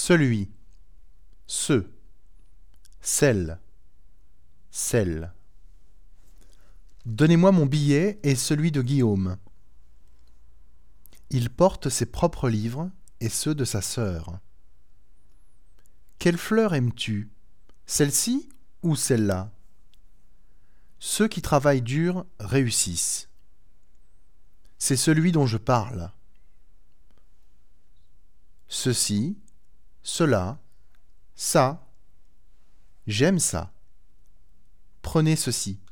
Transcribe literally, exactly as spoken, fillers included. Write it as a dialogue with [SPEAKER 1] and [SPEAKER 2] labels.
[SPEAKER 1] celui, ce, celle, celle. Donnez-moi mon billet et celui de Guillaume. Il porte ses propres livres et ceux de sa sœur. Quelle fleur aimes-tu? Celle-ci ou celle-là? Ceux qui travaillent dur réussissent. C'est celui dont je parle. Ceci, cela, ça. J'aime ça. Prenez ceci.